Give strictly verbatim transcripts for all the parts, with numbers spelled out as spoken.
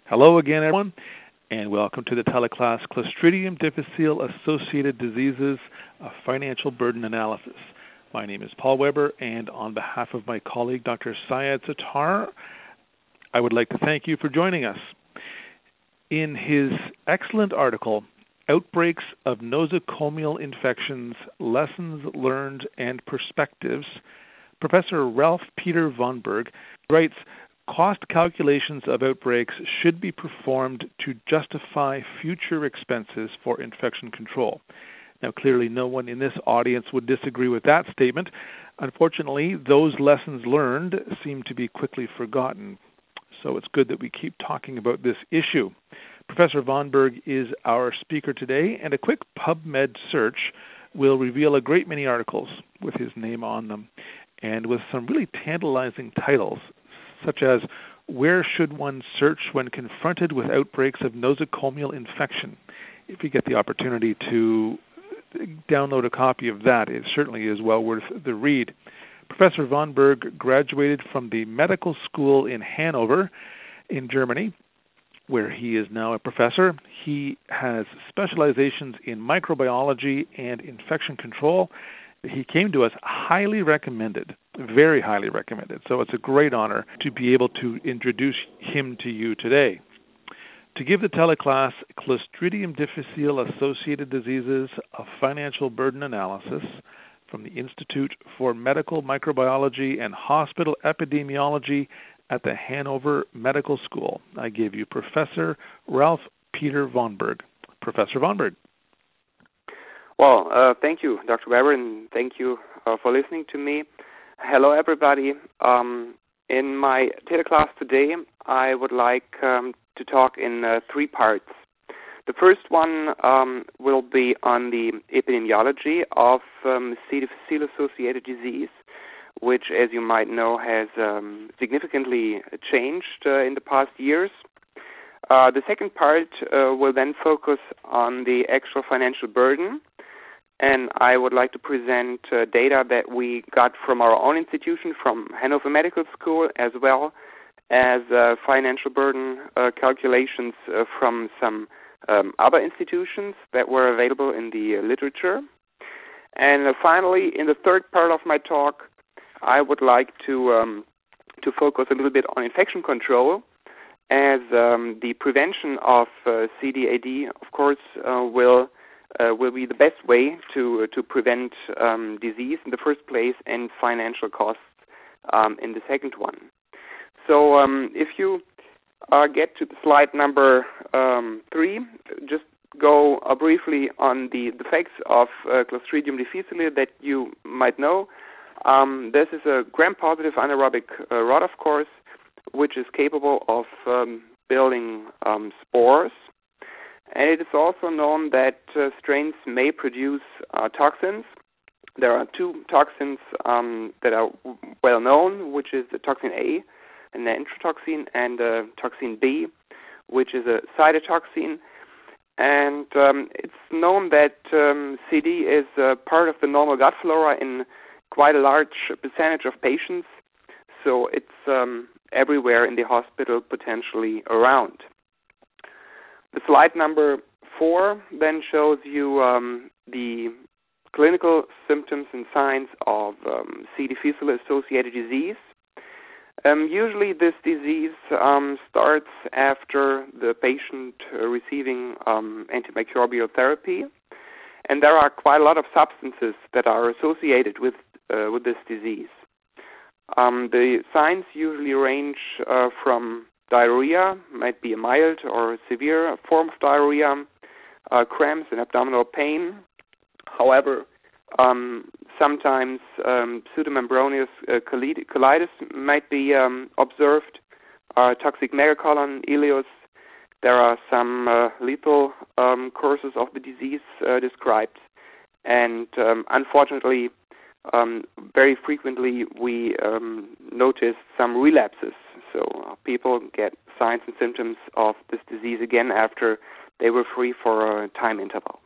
Hello again, everyone, and welcome to the teleclass Clostridium difficile Associated Diseases, a Financial Burden Analysis. My name is Paul Weber, and on behalf of my colleague, Doctor Syed Sattar, I would like to thank you for joining us. In his excellent article, Outbreaks of Nosocomial Infections, Lessons Learned and Perspectives, Professor Ralph Peter Vonberg writes, cost calculations of outbreaks should be performed to justify future expenses for infection control. Now, clearly no one in this audience would disagree with that statement. Unfortunately, those lessons learned seem to be quickly forgotten. So it's good that we keep talking about this issue. Professor Vonberg is our speaker today, and a quick PubMed search will reveal a great many articles with his name on them, and with some really tantalizing titles, such as Where Should One Search When Confronted with Outbreaks of Nosocomial Infection? If you get the opportunity to download a copy of that, it certainly is well worth the read. Professor Vonberg graduated from the medical school in Hanover in Germany, where he is now a professor. He has specializations in microbiology and infection control. He came to us highly recommended, very highly recommended. So it's a great honor to be able to introduce him to you today. To give the teleclass Clostridium difficile Associated Diseases, a Financial Burden Analysis from the Institute for Medical Microbiology and Hospital Epidemiology at the Hanover Medical School, I give you Professor Ralph Peter Vonberg. Professor Vonberg. Well, uh, thank you, Doctor Weber, and thank you uh, for listening to me. Hello, everybody. Um, in my teleclass today, I would like um, to talk in uh, three parts. The first one um, will be on the epidemiology of um, C. difficile-associated disease, which, as you might know, has um, significantly changed uh, in the past years. Uh, the second part uh, will then focus on the actual financial burden, and I would like to present uh, data that we got from our own institution, from Hanover Medical School, as well as uh, financial burden uh, calculations uh, from some um, other institutions that were available in the uh, literature. And uh, finally, in the third part of my talk, I would like to um, to focus a little bit on infection control, as um, the prevention of uh, C D A D, of course, uh, will uh, will be the best way to to prevent um, disease in the first place and financial costs um, in the second one. So um, if you uh, get to slide number um, three, just go uh, briefly on the, the facts of uh, Clostridium difficile that you might know. Um, this is a gram-positive anaerobic uh, rod, of course, which is capable of um, building um, spores. And it is also known that uh, strains may produce uh, toxins. There are two toxins um, that are well known, which is the toxin A, an enterotoxin, and uh, toxin B, which is a cytotoxin. And um, it's known that um, C D is uh, part of the normal gut flora in quite a large percentage of patients, so it's um, everywhere in the hospital, potentially around. The slide number four then shows you um, the clinical symptoms and signs of um, C. difficile-associated disease. Um, usually this disease um, starts after the patient uh, receiving um, antimicrobial therapy, and there are quite a lot of substances that are associated with uh, with this disease. Um, the signs usually range uh, from diarrhea, might be a mild or severe form of diarrhea, uh, cramps and abdominal pain. However, um, sometimes um, pseudomembranous uh, colitis might be um, observed, uh, toxic megacolon, ileus. There are some uh, lethal um, courses of the disease uh, described, and um, unfortunately, um, very frequently we um, notice some relapses. So uh, people get signs and symptoms of this disease again after they were free for a time interval.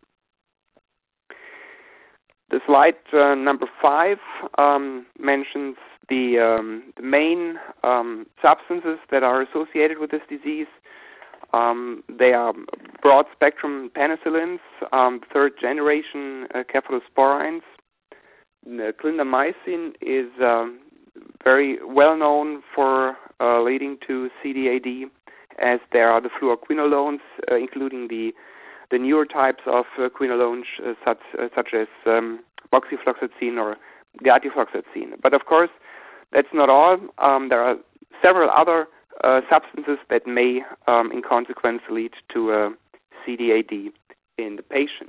The slide uh, number five um, mentions the, um, the main um, substances that are associated with this disease. Um, they are broad-spectrum penicillins, um, third-generation uh, cephalosporins. The clindamycin is um, very well known for uh, leading to C D A D, as there are the fluoroquinolones, uh, including the the newer types of uh, quinolones, uh, such uh, such as um, moxifloxacin or gartifloxacin. But of course, that's not all. Um, there are several other uh, substances that may, um, in consequence, lead to uh, C D A D in the patient.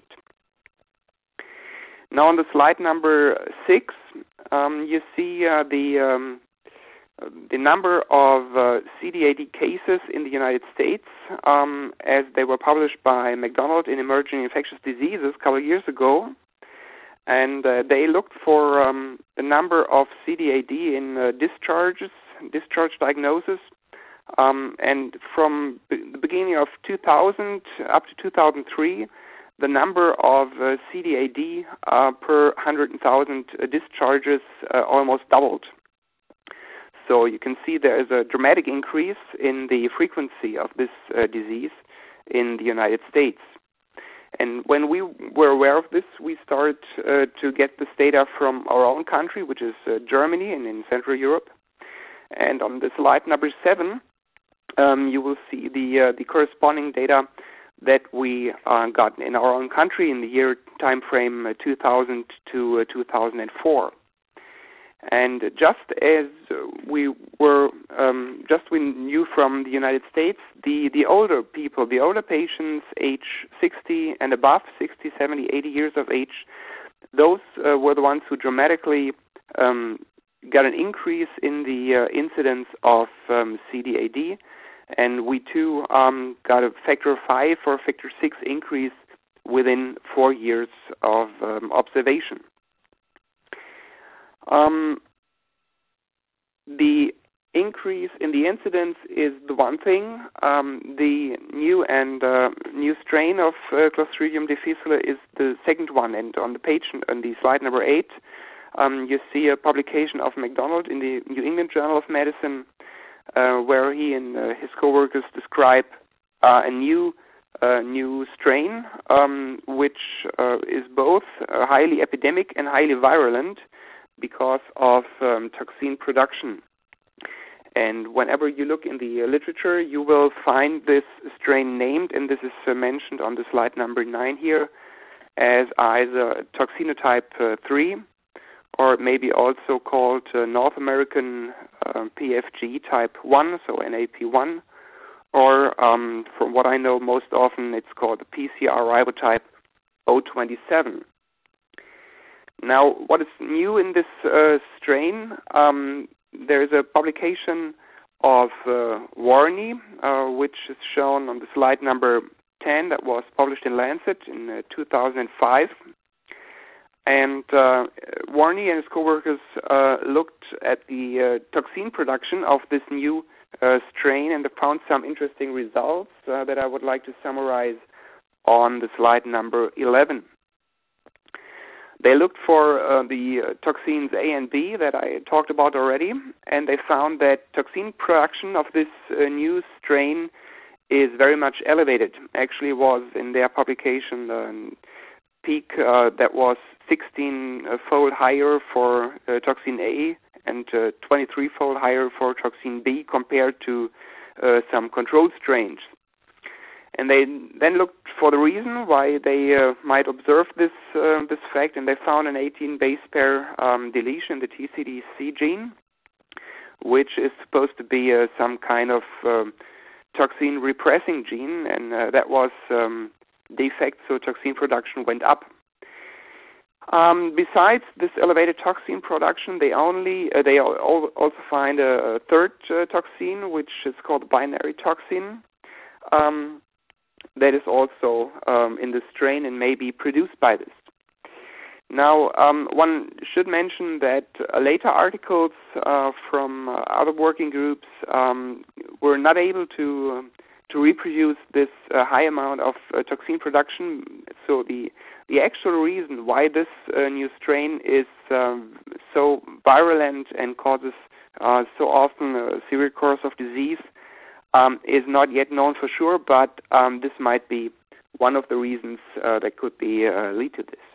Now, on the slide number six, um, you see uh, the um, the number of uh, C D A D cases in the United States, um, as they were published by McDonald in Emerging Infectious Diseases a couple of years ago. And uh, they looked for um, the number of C D A D in uh, discharges, discharge diagnosis. Um, and from b- the beginning of two thousand up to two thousand three, the number of uh, C D A D uh, per one hundred thousand uh, discharges uh, almost doubled. So you can see there is a dramatic increase in the frequency of this uh, disease in the United States. And when we were aware of this, we started uh, to get this data from our own country, which is uh, Germany and in Central Europe. And on the slide number seven, um, you will see the uh, the corresponding data that we uh, got in our own country in the year time frame uh, two thousand to uh, two thousand four. And just as we were, um, just we knew from the United States, the, the older people, the older patients, age sixty and above, sixty, seventy, eighty years of age, those uh, were the ones who dramatically um, got an increase in the uh, incidence of um, C D A D, and we too um, got a factor of five or factor six increase within four years of um, observation. Um, the increase in the incidence is the one thing. Um, the new and uh, new strain of uh, Clostridium difficile is the second one. And on the page, on the slide number eight, um, you see a publication of McDonald in the New England Journal of Medicine, uh, where he and uh, his co-workers describe uh, a new uh, new strain, um, which uh, is both uh, highly epidemic and highly virulent, because of um, toxin production. And whenever you look in the uh, literature, you will find this strain named, and this is uh, mentioned on the slide number nine here, as either toxinotype uh, three, or maybe also called uh, North American uh, P F G type one, so N A P one, or um, from what I know most often it's called the P C R ribotype zero twenty-seven. Now, what is new in this uh, strain? Um, there is a publication of uh, Warney, uh, which is shown on the slide number ten, that was published in Lancet in uh, two thousand five. And uh, Warney and his co-workers uh, looked at the uh, toxin production of this new uh, strain, and they found some interesting results uh, that I would like to summarize on the slide number eleven. They looked for uh, the uh, toxins A and B that I talked about already, and they found that toxin production of this uh, new strain is very much elevated. Actually, was in their publication um, peak uh, that was sixteen-fold higher for uh, toxin A and uh, twenty-three-fold higher for toxin B compared to uh, some control strains. And they then looked for the reason why they uh, might observe this uh, this fact, and they found an eighteen base pair um, deletion, the T C D C gene, which is supposed to be uh, some kind of um, toxin repressing gene, and uh, that was um, defect, so toxin production went up. Um, besides this elevated toxin production, they only uh, they al- also find a, a third uh, toxin, which is called binary toxin. Um, that is also um, in the strain and may be produced by this. Now, um, one should mention that uh, later articles uh, from uh, other working groups um, were not able to uh, to reproduce this uh, high amount of uh, toxin production. So the the actual reason why this uh, new strain is um, so virulent and causes uh, so often a severe course of disease um, is not yet known for sure, but um, this might be one of the reasons uh, that could be uh, lead to this.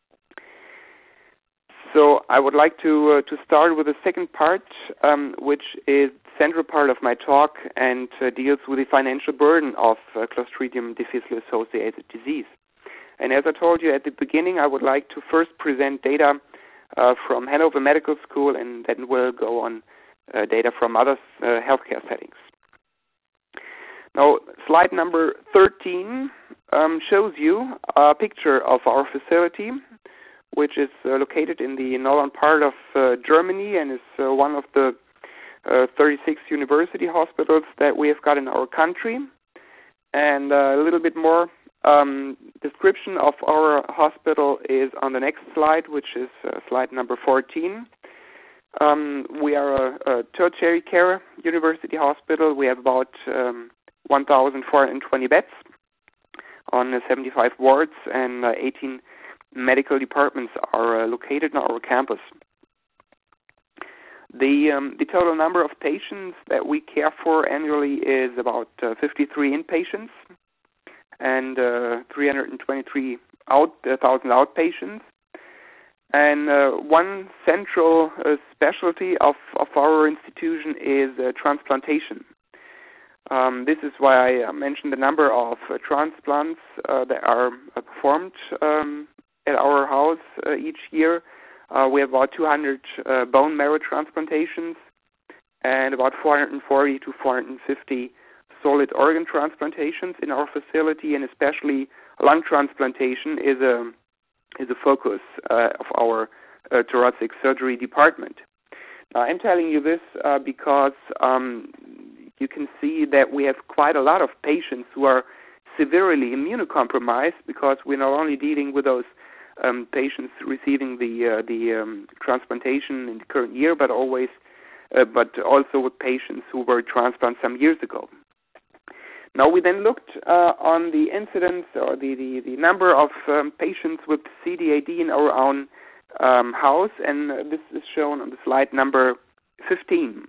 So I would like to uh, to start with the second part, um, which is the central part of my talk and uh, deals with the financial burden of uh, Clostridium difficile-associated disease. And as I told you at the beginning, I would like to first present data uh, from Hanover Medical School, and then we'll go on uh, data from other uh, healthcare settings. Now, slide number thirteen um, shows you a picture of our facility, which is uh, located in the northern part of uh, Germany and is uh, one of the uh, thirty-six university hospitals that we have got in our country. And uh, a little bit more um, description of our hospital is on the next slide, which is uh, slide number fourteen. Um, we are a, a tertiary care university hospital. We have about um, one thousand four hundred twenty beds on uh, seventy-five wards, and uh, eighteen medical departments are uh, located on our campus. The um, the total number of patients that we care for annually is about uh, fifty-three inpatients and uh, three hundred twenty-three out, uh, thousand outpatients. And uh, one central uh, specialty of, of our institution is uh, transplantation. Um, this is why I mentioned the number of uh, transplants uh, that are uh, performed um, at our house uh, each year. Uh, we have about two hundred uh, bone marrow transplantations and about four hundred forty to four hundred fifty solid organ transplantations in our facility, and especially lung transplantation is a is a focus uh, of our uh, thoracic surgery department. Now, I'm telling you this uh, because um, you can see that we have quite a lot of patients who are severely immunocompromised, because we're not only dealing with those um, patients receiving the uh, the um, transplantation in the current year, but always, uh, but also with patients who were transplanted some years ago. Now, we then looked uh, on the incidence or the, the, the number of um, patients with C D A D in our own um, house, and uh, this is shown on the slide number fifteen.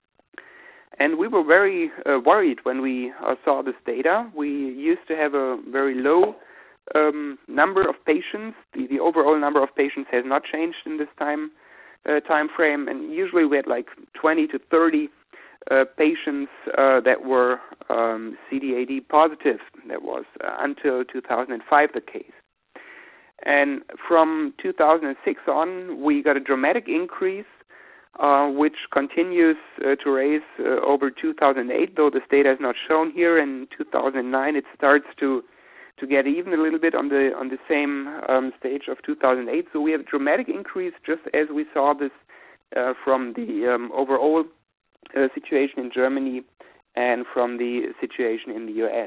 And we were very uh, worried when we uh, saw this data. We used to have a very low um, number of patients. The, the overall number of patients has not changed in this time uh, time frame, and usually we had like twenty to thirty uh, patients uh, that were um, C D A D positive. That was uh, until two thousand five the case. And from two thousand six on, we got a dramatic increase, Uh, which continues uh, to raise uh, over two thousand eight, though this data is not shown here. In two thousand nine, it starts to to get even a little bit on the on the same um, stage of two thousand eight. So we have a dramatic increase, just as we saw this uh, from the um, overall uh, situation in Germany and from the situation in the U S.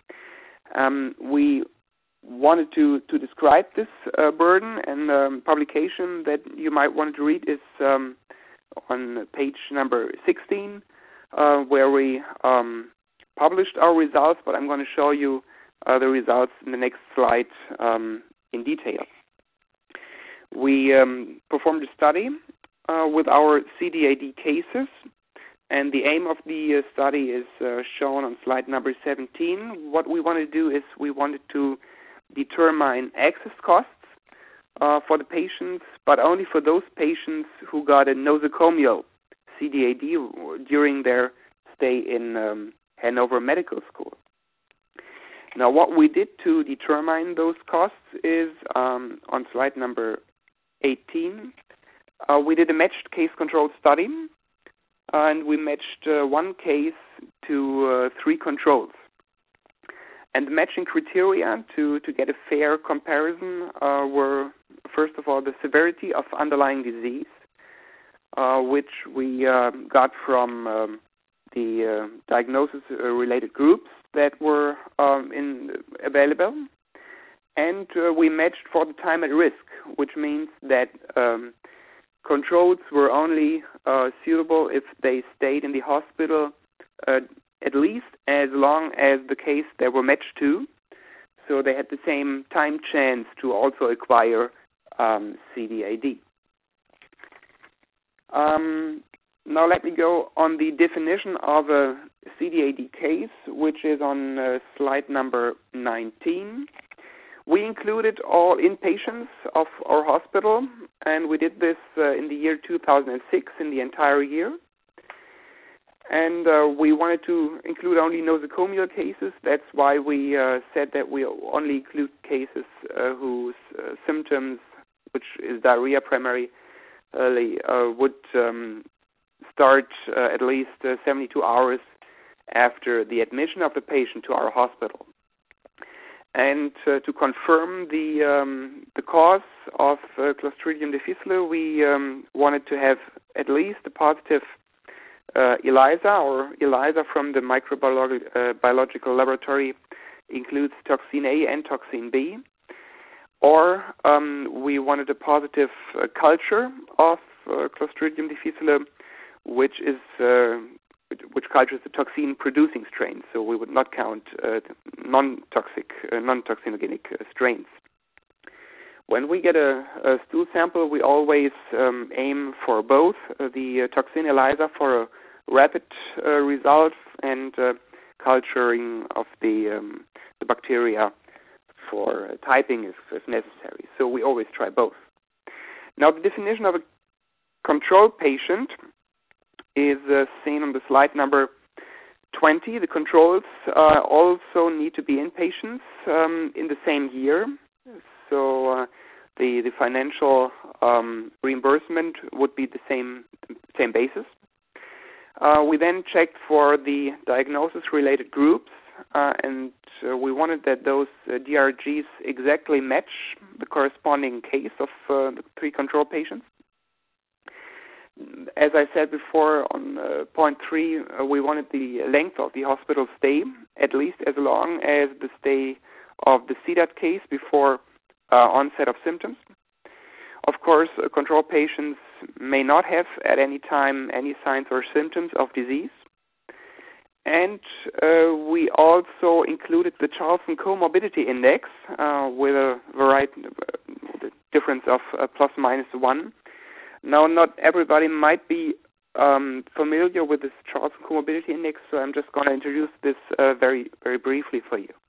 Um, we wanted to, to describe this uh, burden, and um, publication that you might want to read is um, on page number sixteen, uh, where we um, published our results, but I'm going to show you uh, the results in the next slide um, in detail. We um, performed a study uh, with our C D A D cases, and the aim of the uh, study is uh, shown on slide number seventeen. What we want to do is we wanted to determine access costs Uh, for the patients, but only for those patients who got a nosocomial C D A D during their stay in um, Hanover Medical School. Now, what we did to determine those costs is um, on slide number eighteen. Uh, we did a matched case control study, uh, and we matched uh, one case to uh, three controls. And the matching criteria to, to get a fair comparison uh, were, first of all, the severity of underlying disease, uh, which we uh, got from um, the uh, diagnosis-related groups that were um, in, available. And uh, we matched for the time at risk, which means that um, controls were only uh, suitable if they stayed in the hospital uh, at least as long as the case they were matched to, so they had the same time chance to also acquire um, C D A D. Um, now let me go on the definition of a C D A D case, which is on uh, slide number nineteen. We included all inpatients of our hospital, and we did this uh, in the year two thousand six, in the entire year. And uh, we wanted to include only nosocomial cases. That's why we uh, said that we only include cases uh, whose uh, symptoms, which is diarrhea primarily, uh, would um, start uh, at least uh, seventy-two hours after the admission of the patient to our hospital. And uh, to confirm the um, the cause of uh, Clostridium difficile, we um, wanted to have at least a positive uh, ELISA, or ELISA from the microbiological uh, laboratory includes toxin A and toxin B. Or um, we wanted a positive uh, culture of uh, Clostridium difficile, which is uh, which cultures the toxin-producing strains, so we would not count uh, non-toxic, uh, non-toxinogenic uh, strains. When we get a, a stool sample, we always um, aim for both uh, the uh, toxin ELISA for a rapid uh, result and uh, culturing of the, um, the bacteria for uh, typing if, if necessary. So we always try both. Now, the definition of a control patient is uh, seen on the slide number twenty. The controls uh, also need to be inpatients um, in the same year. So uh, the the financial um, reimbursement would be the same same basis. Uh, we then checked for the diagnosis-related groups, uh, and uh, we wanted that those uh, D R Gs exactly match the corresponding case of uh, the three control patients. As I said before, on uh, point three, uh, we wanted the length of the hospital stay at least as long as the stay of the C D A D case before uh, onset of symptoms. Of course, uh, control patients may not have at any time any signs or symptoms of disease. And uh, we also included the Charlson Comorbidity Index uh, with a variety, uh, difference of uh, plus minus one. Now, not everybody might be um, familiar with this Charlson Comorbidity Index, so I'm just going to introduce this uh, very, very briefly for you.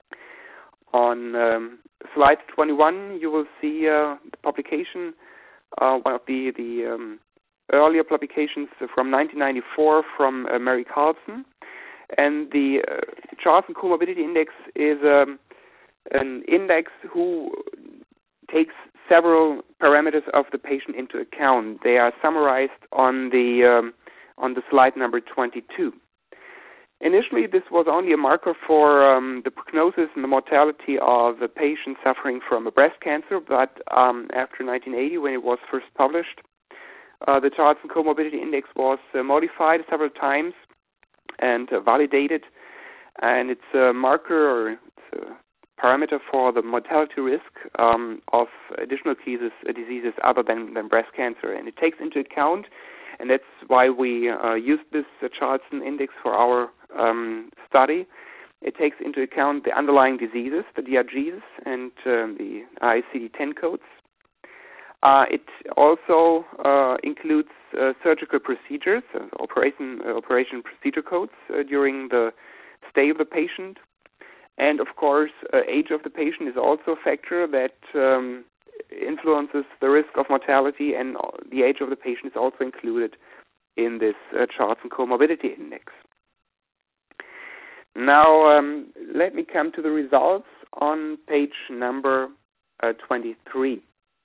On um, slide twenty-one, you will see uh, the publication, uh, one of the, the um, earlier publications from nineteen ninety-four from uh, Mary Carlson. And the uh, Charlson Comorbidity Index is um, an index who takes several parameters of the patient into account. They are summarized on the um, on the slide number twenty-two. Initially, this was only a marker for um, the prognosis and the mortality of a patient suffering from a breast cancer, but um, after nineteen eighty, when it was first published, uh, the Charlson Comorbidity Index was uh, modified several times and uh, validated, and it's a marker, or it's a parameter for the mortality risk um, of additional cases, uh, diseases other than, than breast cancer. And it takes into account, and that's why we uh, used this uh, Charlson Index for our um, study. It takes into account the underlying diseases, the D R Gs, and um, the I C D ten codes. Uh, it also uh, includes uh, surgical procedures, uh, operation, uh, operation procedure codes uh, during the stay of the patient. And, of course, uh, age of the patient is also a factor that um, influences the risk of mortality, and the age of the patient is also included in this uh, Charlson Comorbidity Index. Now, um, let me come to the results on page number uh, twenty-three.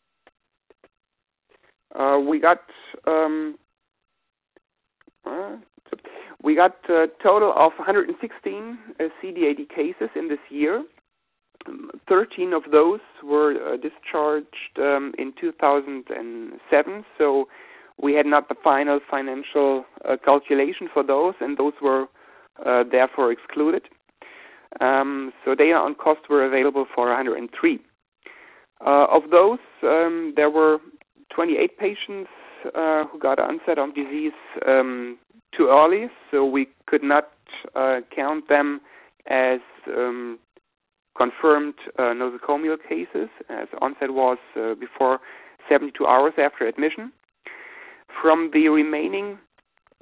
Uh, we got um, uh, we got a total of one hundred sixteen uh, C D A D cases in this year. Um, thirteen of those were uh, discharged um, in two thousand seven, so we had not the final financial uh, calculation for those, and those were uh, therefore excluded. Um, so data on cost were available for one hundred three. Uh, of those, um, there were twenty-eight patients uh, who got onset of disease um, too early, so we could not uh, count them as um, confirmed uh, nosocomial cases, as onset was uh, before seventy-two hours after admission. From the remaining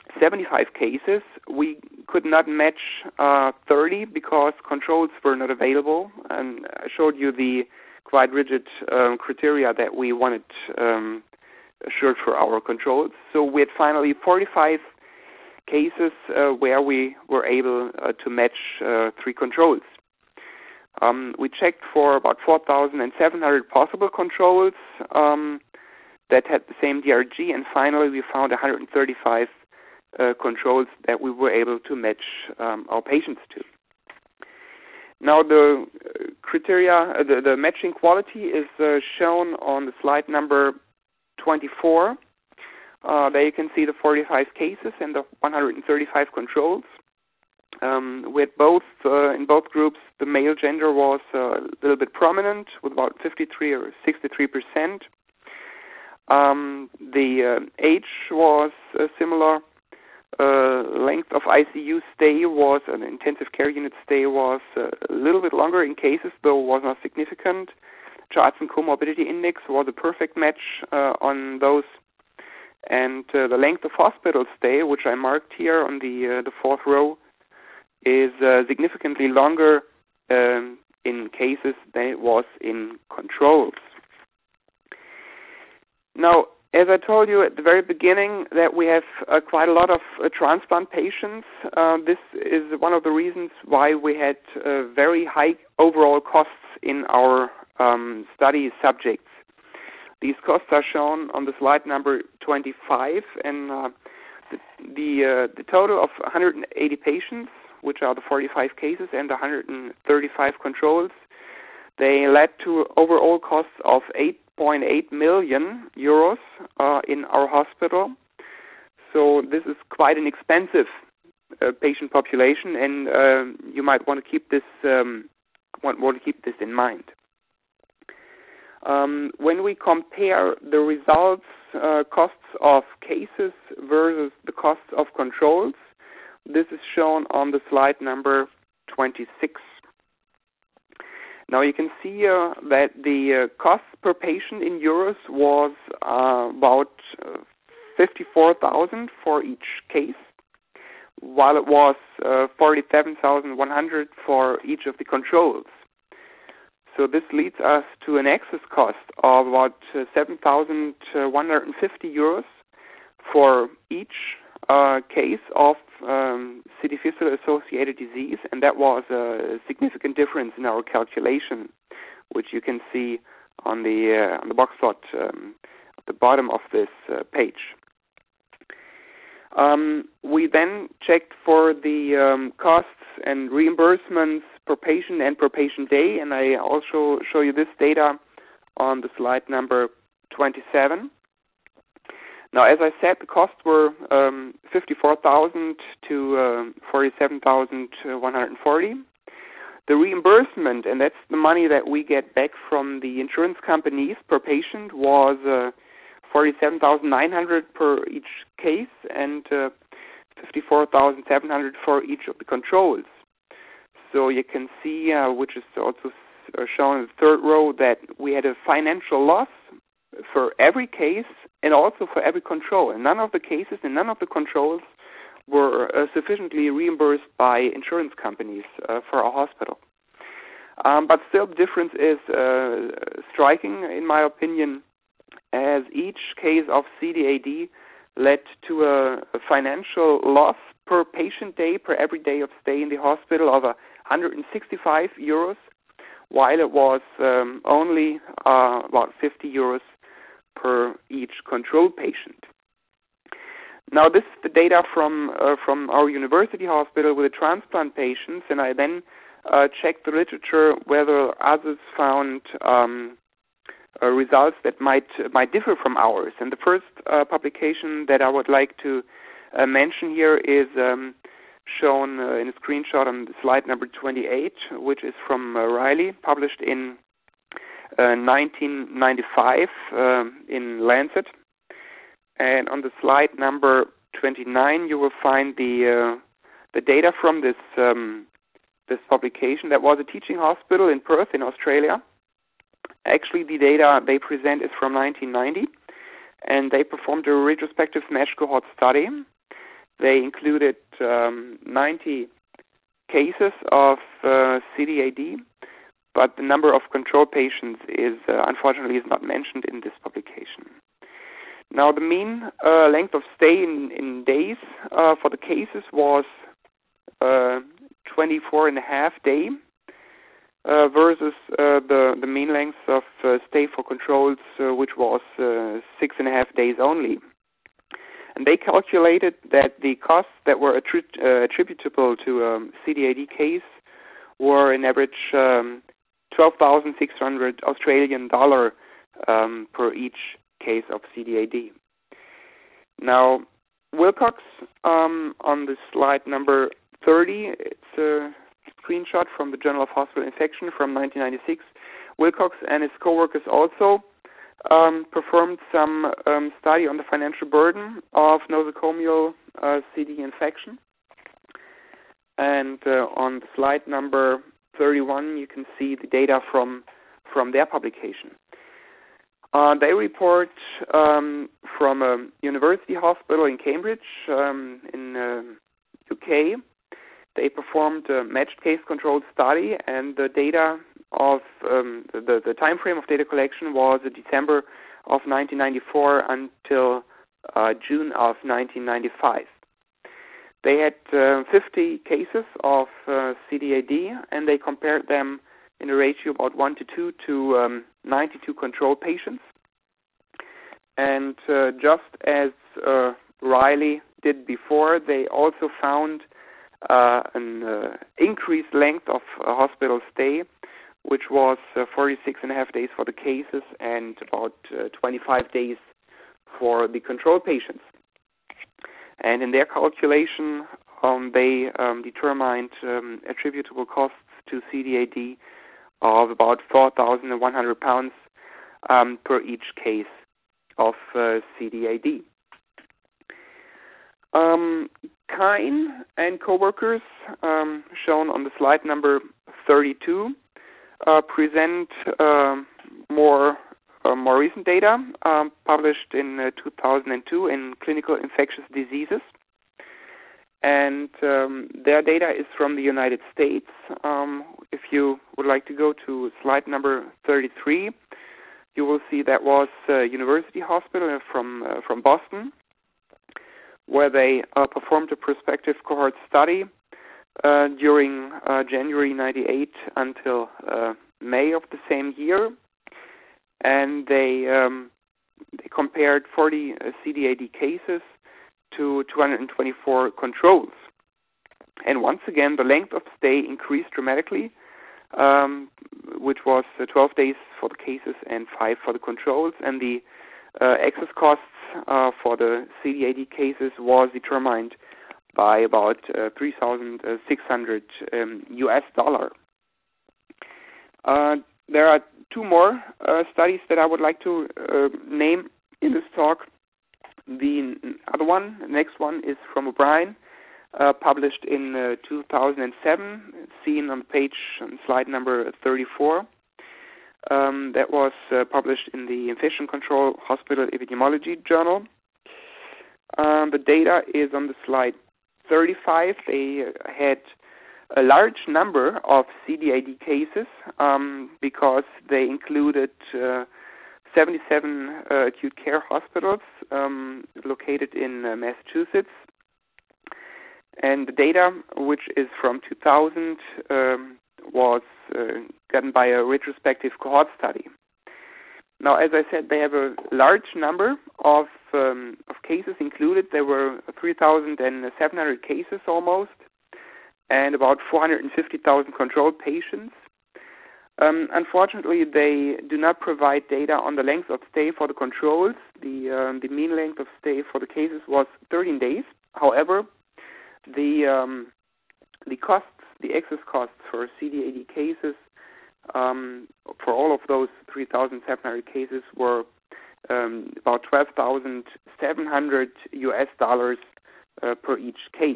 seventy-five cases, we could not match uh, thirty because controls were not available. And I showed you the quite rigid um, criteria that we wanted um, assured for our controls. So we had finally forty-five cases uh, where we were able uh, to match uh, three controls. Um, we checked for about four thousand seven hundred possible controls um, that had the same D R G, and finally we found one hundred thirty-five uh, controls that we were able to match um, our patients to. Now the uh, criteria, uh, the, the matching quality is uh, shown on the slide number twenty-four. Uh, there you can see the forty-five cases and the one hundred thirty-five controls. Um, with both uh, in both groups, the male gender was uh, a little bit prominent, with about fifty-three or sixty-three percent. Um, the uh, age was uh, similar. Uh, length of I C U stay was, an intensive care unit stay was uh, a little bit longer in cases, though was not significant. Charts and comorbidity index was a perfect match uh, on those. And uh, the length of hospital stay, which I marked here on the uh, the fourth row, is uh, significantly longer um, in cases than it was in controls. Now, as I told you at the very beginning that we have uh, quite a lot of uh, transplant patients, uh, this is one of the reasons why we had uh, very high overall costs in our um, study subjects. These costs are shown on the slide number twenty-five, and uh, the the, uh, the total of one hundred eighty patients, which are the forty-five cases and one hundred thirty-five controls, they led to overall costs of eight point eight million euros uh, in our hospital. So this is quite an expensive uh, patient population, and uh, you might want to keep this um, want, want to keep this in mind. Um, when we compare the results, uh, costs of cases versus the costs of controls, this is shown on the slide number twenty-six. Now you can see uh, that the uh, cost per patient in euros was uh, about uh, fifty-four thousand for each case, while it was uh, forty-seven thousand one hundred for each of the controls. So this leads us to an excess cost of about uh, seven thousand one hundred fifty euros for each uh, case of um, C. difficile-associated disease, and that was a significant difference in our calculation, which you can see on the uh, on the box plot um, at the bottom of this uh, page. Um, we then checked for the um, costs and reimbursements per patient and per patient day, and I also show you this data on the slide number twenty-seven. Now, as I said, the costs were um, fifty-four thousand to uh, forty-seven thousand one hundred forty. The reimbursement, and that's the money that we get back from the insurance companies per patient, was uh, forty-seven thousand nine hundred per each case and uh, fifty-four thousand seven hundred for each of the controls. So you can see, uh, which is also shown in the third row, that we had a financial loss for every case and also for every control. And none of the cases and none of the controls were uh, sufficiently reimbursed by insurance companies uh, for our hospital. Um, but still, the difference is uh, striking, in my opinion, as each case of C D A D led to a, a financial loss per patient day, per every day of stay in the hospital, of one hundred sixty-five euros, while it was um, only uh, about fifty euros per each control patient. Now, this is the data from uh, from our university hospital with the transplant patients, and I then uh, checked the literature whether others found um, uh, results that might might differ from ours. And the first uh, publication that I would like to uh, mention here is um, shown uh, in a screenshot on slide number twenty-eight, which is from uh, Riley, published in uh, nineteen ninety-five um, in Lancet. And on the slide number twenty-nine, you will find the uh, the data from this um, this publication. That was a teaching hospital in Perth, in Australia. Actually, the data they present is from nineteen ninety, and they performed a retrospective matched cohort study. They included um, ninety cases of uh, C D A D, but the number of control patients is uh, unfortunately is not mentioned in this publication. Now, the mean uh, length of stay in, in days uh, for the cases was uh, twenty-four and a half days uh, versus uh, the, the mean length of uh, stay for controls, uh, which was uh, six and a half days only. And they calculated that the costs that were attri- uh, attributable to a um, C D A D case were an average um, twelve thousand six hundred Australian dollar um, per each case of C D A D. Now, Wilcox, um, on the slide number thirty, it's a screenshot from the Journal of Hospital Infection from nineteen ninety-six. Wilcox and his co-workers also um, performed some um, study on the financial burden of nosocomial uh, C D infection. And uh, on the slide number thirty-one, you can see the data from, from their publication. Uh, they report um, from a university hospital in Cambridge um, in uh, U K. They performed a matched case controlled study, and the data of um, the, the time frame of data collection was December of nineteen ninety-four until uh, June of nineteen ninety-five. They had uh, fifty cases of uh, C D A D, and they compared them in a ratio about one to two to um, ninety-two control patients. And uh, just as uh, Riley did before, they also found uh, an uh, increased length of uh, hospital stay, which was uh, forty-six and a half days for the cases and about uh, twenty-five days for the control patients. And in their calculation, um, they um, determined um, attributable costs to C D A D of about four thousand one hundred pounds um, per each case of uh, C D A D. Um, Kine and co-workers, um, shown on the slide number thirty-two, uh, present uh, more uh, more recent data um, published in uh, two thousand two in Clinical Infectious Diseases. And um, their data is from the United States. Um, if you would like to go to slide number thirty-three, you will see that was a university hospital from uh, from Boston, where they uh, performed a prospective cohort study uh, during uh, January ninety-eight until uh, May of the same year, and they um, they compared forty uh, C D A D cases to two hundred twenty-four controls. And once again, the length of stay increased dramatically, um, which was uh, twelve days for the cases and five for the controls. And the uh, excess costs uh, for the C D A D cases was determined by about uh, three thousand six hundred um, U S dollar. Uh, there are two more uh, studies that I would like to uh, name in this talk. The other one, the next one, is from O'Brien, uh, published in uh, two thousand seven, seen on the page on slide number thirty-four. Um, that was uh, published in the Infection Control Hospital Epidemiology Journal. Um, the data is on the slide thirty-five. They had a large number of C D A D cases um, because they included uh, seventy-seven uh, acute care hospitals um, located in uh, Massachusetts. And the data, which is from two thousand, um, was uh, gotten by a retrospective cohort study. Now, as I said, they have a large number of um, of cases included. There were three thousand seven hundred cases almost, and about four hundred fifty thousand controlled patients. Um, unfortunately, they do not provide data on the length of stay for the controls. The um, the mean length of stay for the cases was thirteen days. However, the um, the costs, the excess costs for C D A D cases, um, for all of those three thousand seven hundred cases were um, about twelve thousand seven hundred U S dollars uh, per each case.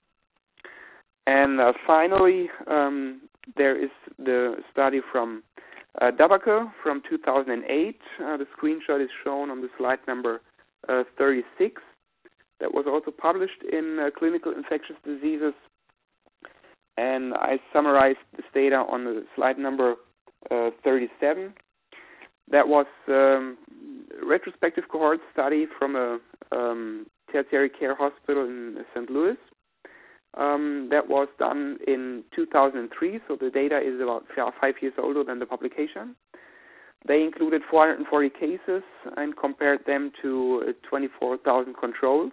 And uh, finally, um, there is the study from uh, Dabake from two thousand eight. Uh, the screenshot is shown on the slide number uh, thirty-six. that was also published in uh, Clinical Infectious Diseases. And I summarized this data on the slide number uh, thirty-seven. That was um, a retrospective cohort study from a um, tertiary care hospital in Saint Louis. Um, that was done in two thousand three, so the data is about five years older than the publication. They included four hundred forty cases and compared them to uh, twenty-four thousand controls.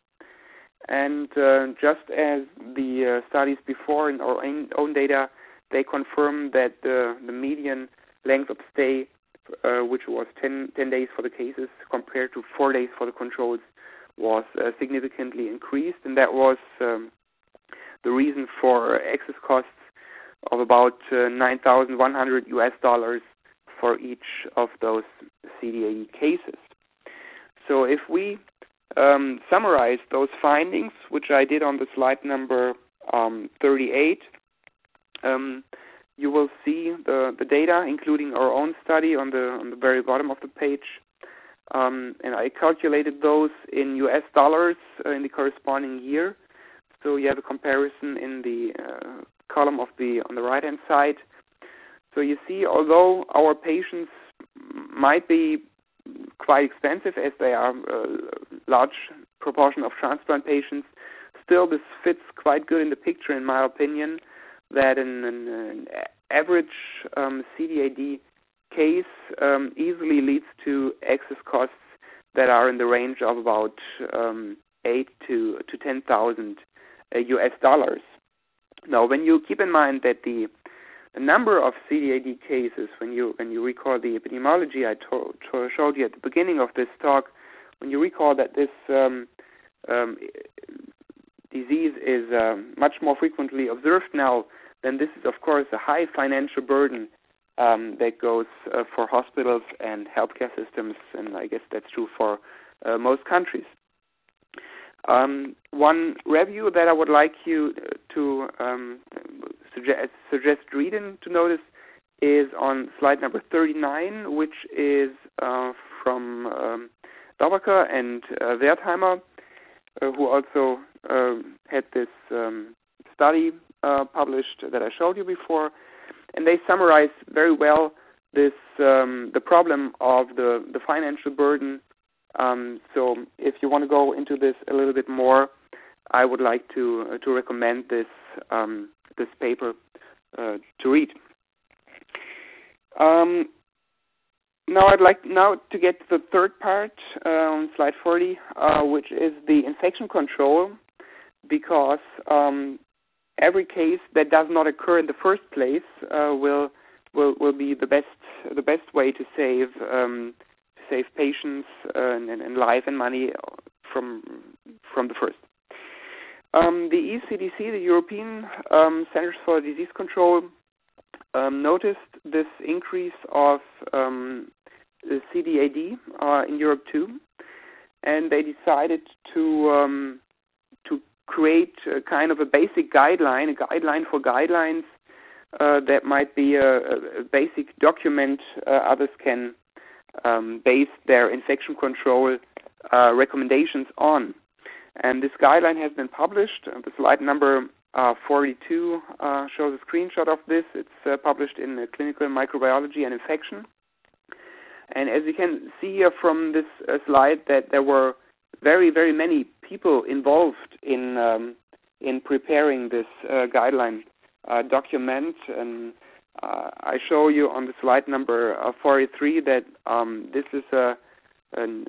And uh, just as the uh, studies before in our own, own data, they confirmed that the, the median length of stay, uh, which was ten, ten days for the cases compared to four days for the controls, was uh, significantly increased. And that was um, the reason for excess costs of about uh, nine thousand one hundred U S dollars for each of those C D A D cases. So if we um, summarize those findings, which I did on the slide number um, thirty-eight, um, you will see the, the data, including our own study, on the on the very bottom of the page. Um, and I calculated those in U S dollars uh, in the corresponding year. So you have a comparison in the uh, column of the on the right-hand side. So you see, although our patients might be quite expensive, as they are a large proportion of transplant patients, still this fits quite good in the picture, in my opinion, that an, an, an average um, C D A D case um, easily leads to excess costs that are in the range of about um, eight to to ten thousand uh, U S dollars. Now, when you keep in mind that the The number of C D A D cases, when you when you recall the epidemiology I to, to showed you at the beginning of this talk, when you recall that this um, um, disease is um, much more frequently observed now, then this is, of course, a high financial burden um, that goes uh, for hospitals and healthcare systems, and I guess that's true for uh, most countries. Um, one review that I would like you to um, suggest, suggest reading to notice is on slide number thirty-nine, which is uh, from um, Dauberker and uh, Wertheimer, uh, who also uh, had this um, study uh, published that I showed you before, and they summarize very well this um, the problem of the, the financial burden. Um, so if you want to go into this a little bit more, I would like to uh, to recommend this um, this paper uh, to read. Um, now I'd like now to get to the third part uh, on slide forty, uh, which is the infection control, because um, every case that does not occur in the first place uh, will will will be the best the best way to save. Um, save patients uh, and, and life and money from from the first. Um, the E C D C, the European um, Centers for Disease Control, um, noticed this increase of um, the C D A D uh, in Europe too, and they decided to um, to create a kind of a basic guideline, a guideline for guidelines uh, that might be a, a basic document uh, others can Um, base their infection control uh, recommendations on. And this guideline has been published. The slide number uh, forty-two uh, shows a screenshot of this. It's uh, published in uh, Clinical Microbiology and Infection. And as you can see here from this uh, slide, that there were very, very many people involved in um, in preparing this uh, guideline uh, document. And Uh, I show you on the slide number uh, forty-three that um, this is a, an,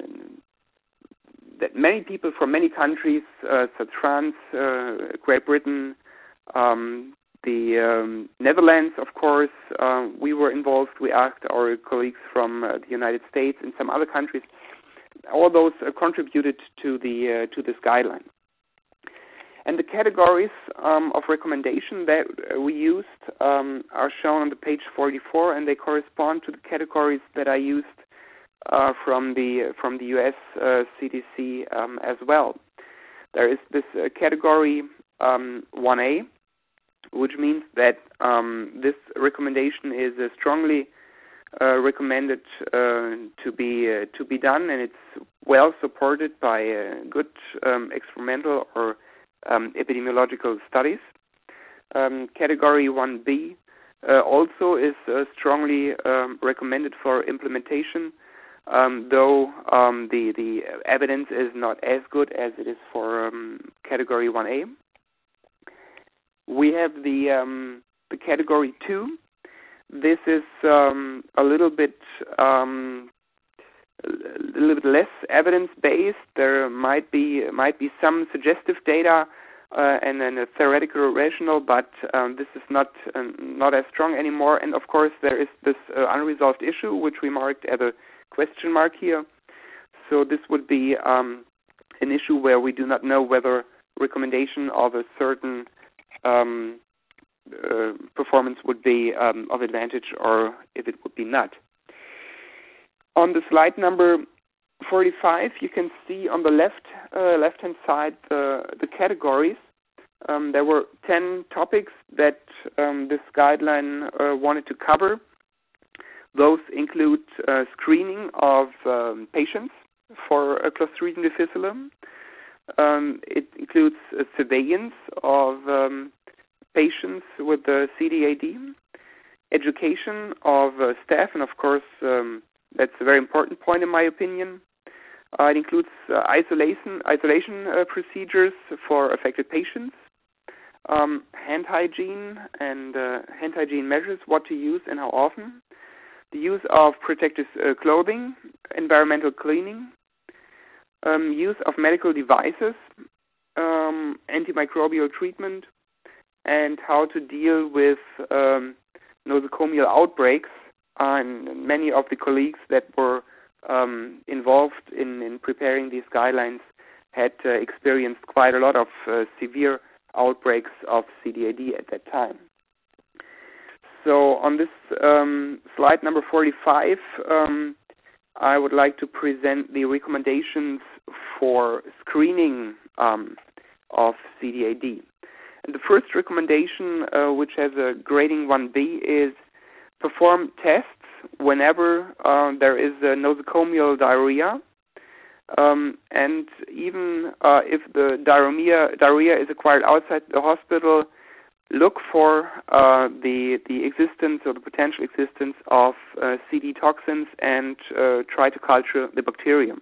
that many people from many countries, uh, such as France, uh, Great Britain, um, the um, Netherlands, of course, uh, we were involved. We asked our colleagues from uh, the United States and some other countries. All those uh, contributed to the uh, to this guideline. And the categories um, of recommendation that we used um, are shown on the page forty-four, and they correspond to the categories that I used uh, from the from the U S uh, C D C um, as well. There is this uh, category um, one A, which means that um, this recommendation is uh, strongly uh, recommended uh, to be uh, to be done, and it's well supported by uh, good um, experimental or um, epidemiological studies. Um, category one B uh, also is uh, strongly um, recommended for implementation, um, though um, the the evidence is not as good as it is for um, category one A. We have the um, the category two. This is um, a little bit um, a little bit less evidence-based. There might be might be some suggestive data uh, and then a theoretical rationale, but um, this is not uh, not as strong anymore. And of course, there is this uh, unresolved issue, which we marked as a question mark here. So this would be um, an issue where we do not know whether recommendation of a certain um, Uh, performance would be um, of advantage or if it would be not. On the slide number forty-five, you can see on the left uh, left-hand side the, the categories. Um, there were ten topics that um, this guideline uh, wanted to cover. Those include uh, screening of um, patients for a Clostridium difficile. Um, it includes uh, surveillance of um, patients with the C D A D, education of uh, staff, and of course um, that's a very important point in my opinion. Uh, it includes uh, isolation isolation uh, procedures for affected patients, um, hand hygiene and uh, hand hygiene measures, what to use and how often, the use of protective uh, clothing, environmental cleaning, um, use of medical devices, um, antimicrobial treatment, and how to deal with um, nosocomial outbreaks. Uh, and many of the colleagues that were um, involved in, in preparing these guidelines had uh, experienced quite a lot of uh, severe outbreaks of C D A D at that time. So on this um, slide number forty-five, um, I would like to present the recommendations for screening um, of C D A D. And the first recommendation, uh, which has a grading one B, is perform tests whenever uh, there is a nosocomial diarrhea. Um, and even uh, if the diarrhea, diarrhea is acquired outside the hospital, look for uh, the, the existence or the potential existence of uh, C D toxins and uh, try to culture the bacterium.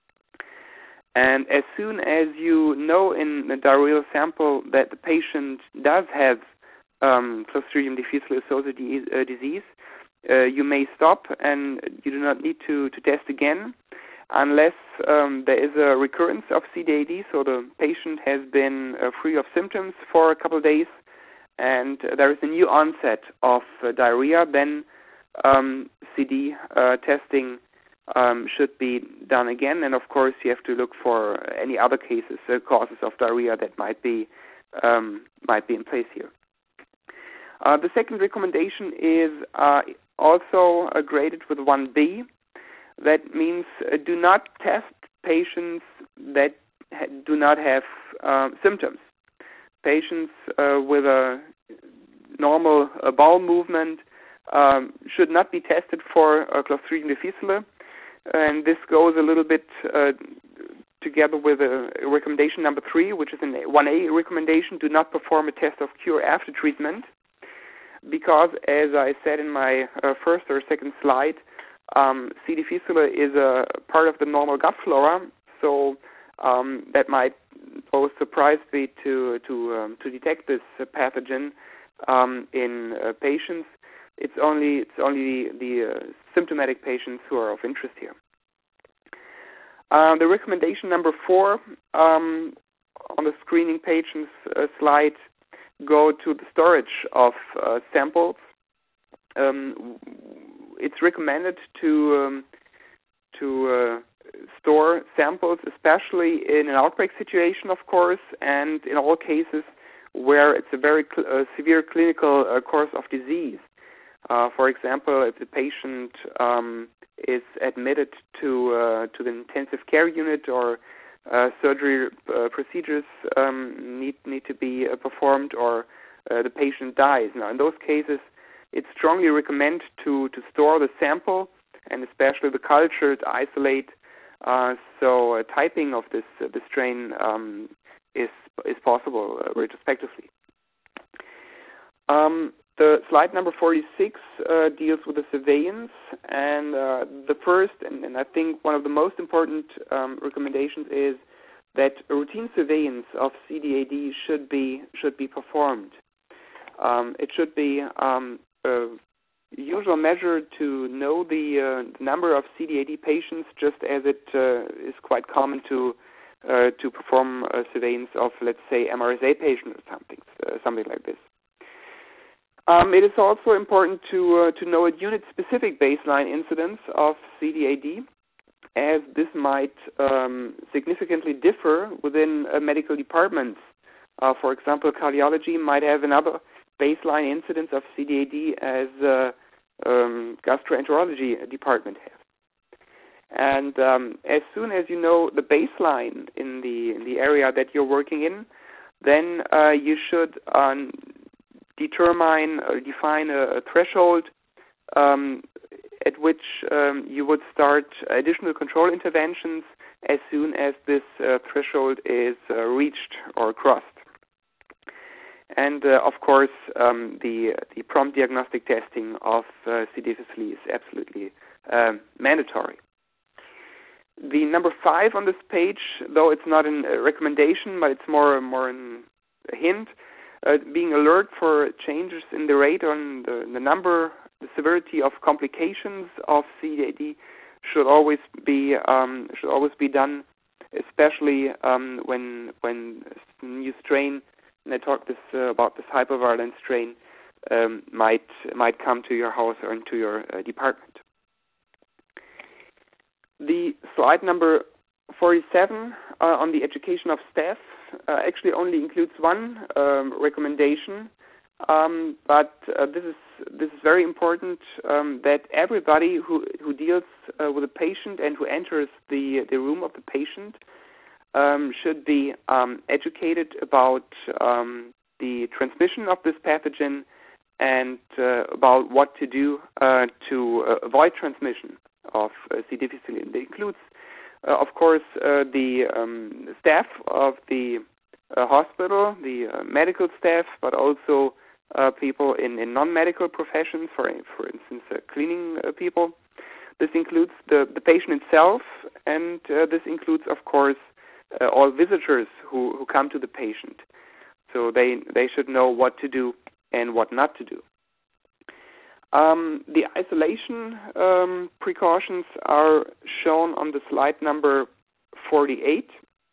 And as soon as you know in the diarrheal sample that the patient does have um, Clostridium difficile associated uh, disease, uh, you may stop and you do not need to, to test again unless um, there is a recurrence of C D A D, so the patient has been uh, free of symptoms for a couple of days and uh, there is a new onset of uh, diarrhea, then um, C D uh, testing Um, should be done again, and of course you have to look for any other cases, uh, causes of diarrhea that might be um, might be in place here. Uh, the second recommendation is uh, also uh, graded with one B. That means uh, do not test patients that ha do not have uh, symptoms. Patients uh, with a normal uh, bowel movement um, should not be tested for uh, Clostridium difficile. And this goes a little bit uh, together with a recommendation number three, which is an one A recommendation: do not perform a test of cure after treatment, because, as I said in my uh, first or second slide, um, C. difficile is a part of the normal gut flora, so um, that might both surprise me to to um, to detect this uh, pathogen um, in uh, patients. It's only it's only the, the uh, symptomatic patients who are of interest here. Uh, the recommendation number four um, on the screening patients uh, slide go to the storage of uh, samples. Um, it's recommended to um, to uh, store samples, especially in an outbreak situation, of course, and in all cases where it's a very cl uh, severe clinical uh, course of disease. Uh, for example, if the patient um, is admitted to uh, to the intensive care unit, or uh, surgery uh, procedures um, need need to be uh, performed, or uh, the patient dies. Now, in those cases, it's strongly recommended to, to store the sample and especially the culture to isolate. Uh, so uh, typing of this uh, the strain um, is is possible uh, retrospectively. Um, the slide number forty-six uh, deals with the surveillance, and uh, the first and, and I think one of the most important um, recommendations is that a routine surveillance of C D A D should be should be performed. Um, it should be um, a usual measure to know the uh, number of C D A D patients, just as it uh, is quite common to uh, to perform a surveillance of, let's say, M R S A patient or something uh, something like this. Um, it is also important to uh, to know a unit-specific baseline incidence of C D A D, as this might um, significantly differ within uh, medical departments. Uh, for example, cardiology might have another baseline incidence of C D A D as uh, um, gastroenterology department have. And um, as soon as you know the baseline in the in the area that you're working in, then uh, you should um, determine or define a, a threshold um, at which um, you would start additional control interventions as soon as this uh, threshold is uh, reached or crossed. And uh, of course, um, the the prompt diagnostic testing of uh, C. difficile is absolutely uh, mandatory. The number five on this page, though it's not a recommendation, but it's more more an, a hint, uh, being alert for changes in the rate on the, the number, the severity of complications of C D A D should always be um, should always be done, especially um, when when a new strain. And I talked this uh, about this hypervirulent strain um, might might come to your house or into your uh, department. The slide number forty-seven uh, on the education of staff uh, actually only includes one um, recommendation, um, but uh, this is this is very important um, that everybody who who deals uh, with a patient and who enters the the room of the patient Um, should be um, educated about um, the transmission of this pathogen and uh, about what to do uh, to uh, avoid transmission of uh, C. difficile. It includes, uh, of course, uh, the um, staff of the uh, hospital, the uh, medical staff, but also uh, people in, in non-medical professions, for, for instance, uh, cleaning uh, people. This includes the, the patient itself, and uh, this includes, of course, Uh, all visitors who, who come to the patient. So they, they should know what to do and what not to do. Um, the isolation um, precautions are shown on the slide number forty-eight.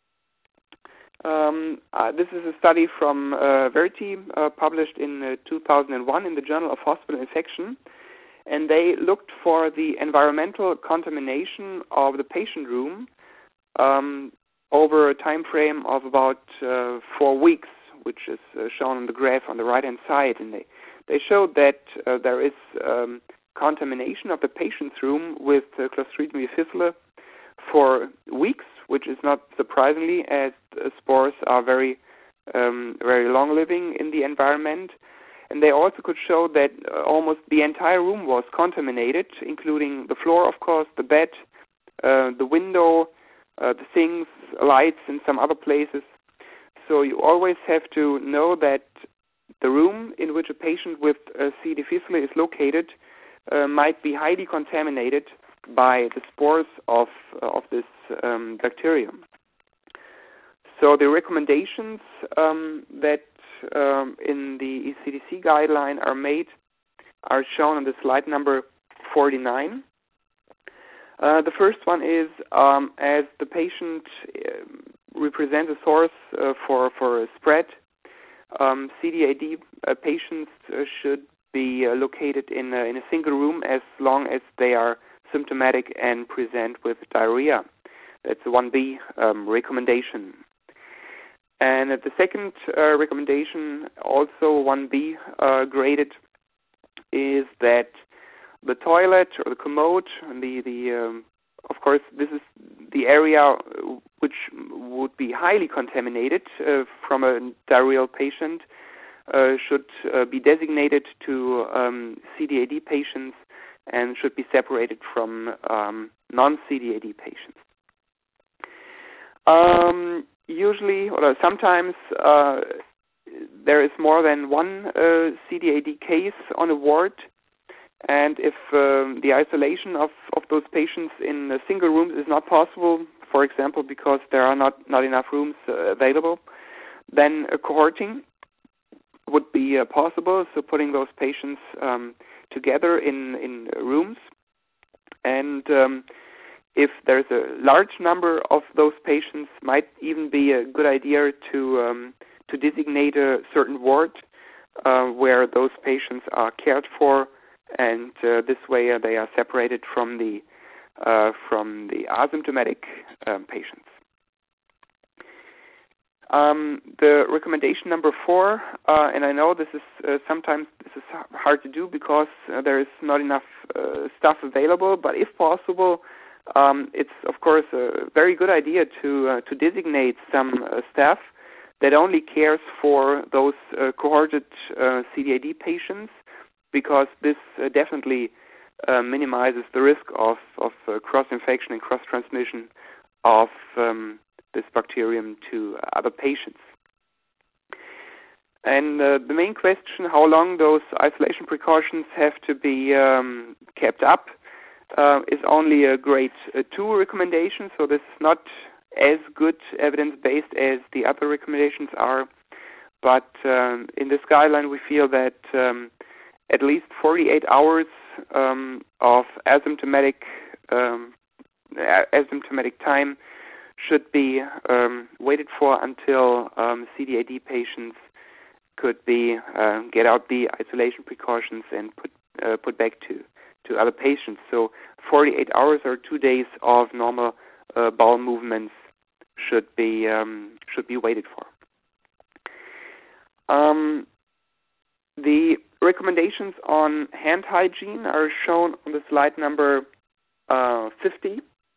Um, uh, this is a study from uh, Verity, uh, published in uh, two thousand one in the Journal of Hospital Infection. And they looked for the environmental contamination of the patient room um, over a time frame of about uh, four weeks, which is uh, shown on the graph on the right-hand side. And they, they showed that uh, there is um, contamination of the patient's room with uh, Clostridium difficile for weeks, which is not surprisingly, as uh, spores are very, um, very long-living in the environment. And they also could show that uh, almost the entire room was contaminated, including the floor, of course, the bed, uh, the window, Uh, the sinks, lights, and some other places. So you always have to know that the room in which a patient with uh, C. difficile is located uh, might be highly contaminated by the spores of uh, of this um, bacterium. So the recommendations um, that um, in the E C D C guideline are made are shown on the slide number forty-nine. Uh, the first one is um, as the patient uh, represents a source uh, for, for a spread, um, C D A D uh, patients uh, should be uh, located in a, in a single room as long as they are symptomatic and present with diarrhea. That's a one B um, recommendation. And the second uh, recommendation, also one B uh, graded, is that the toilet or the commode, and the, the um, of course, this is the area which would be highly contaminated uh, from a diarrheal patient. uh, should uh, be designated to um, C D A D patients and should be separated from um, non-C D A D patients. Um, usually, or sometimes, uh, there is more than one uh, C D A D case on a ward, and if um, the isolation of, of those patients in a single room is not possible, for example, because there are not, not enough rooms uh, available, then a cohorting would be uh, possible, so putting those patients um, together in, in rooms. And um, if there's a large number of those patients, might even be a good idea to um, to designate a certain ward uh, where those patients are cared for, and uh, this way uh, they are separated from the uh, from the asymptomatic um, patients. Um, the recommendation number four, uh, and I know this is uh, sometimes this is hard to do because uh, there is not enough uh, staff available, but if possible, um, it's of course a very good idea to uh, to designate some uh, staff that only cares for those uh, cohorted uh, C D A D patients, because this uh, definitely uh, minimizes the risk of, of uh, cross-infection and cross-transmission of um, this bacterium to other patients. And uh, the main question, how long those isolation precautions have to be um, kept up, uh, is only a grade uh, two recommendation, so this is not as good evidence-based as the other recommendations are. But um, in this guideline, we feel that um, at least forty-eight hours um, of asymptomatic um, asymptomatic time should be um, waited for until um, C D A D patients could be uh, get out the isolation precautions and put uh, put back to, to other patients. So forty-eight hours or two days of normal uh, bowel movements should be um, should be waited for. Um, the recommendations on hand hygiene are shown on the slide number uh, fifty.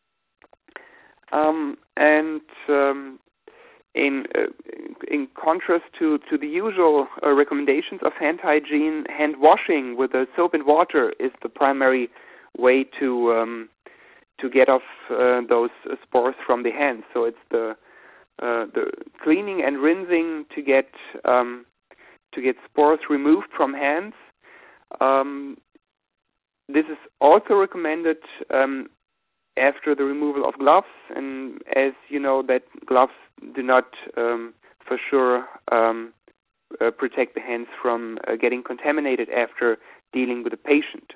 Um, and um, in uh, in contrast to, to the usual uh, recommendations of hand hygiene, hand washing with uh, soap and water is the primary way to um, to get off uh, those uh, spores from the hands. So it's the uh, the cleaning and rinsing to get um, to get spores removed from hands. Um, this is also recommended um, after the removal of gloves, and as you know that gloves do not um, for sure um, uh, protect the hands from uh, getting contaminated after dealing with a patient.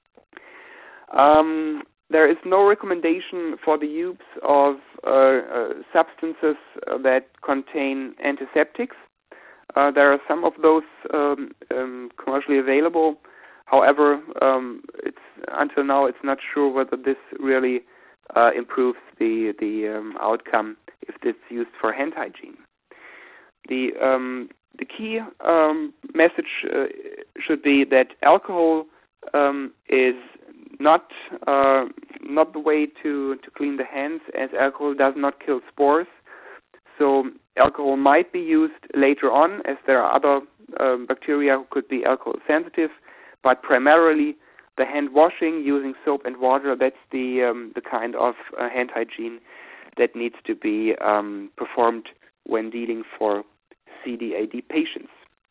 Um, there is no recommendation for the use of uh, uh, substances uh, that contain antiseptics. Uh, there are some of those um, um, commercially available. However, um, it's until now it's not sure whether this really uh, improves the the um, outcome if it's used for hand hygiene. The um, the key um, message uh, should be that alcohol um, is not uh, not the way to, to clean the hands, as alcohol does not kill spores. So alcohol might be used later on, as there are other uh, bacteria who could be alcohol sensitive, but primarily the hand washing using soap and water, that's the um, the kind of uh, hand hygiene that needs to be um, performed when dealing for C D A D patients.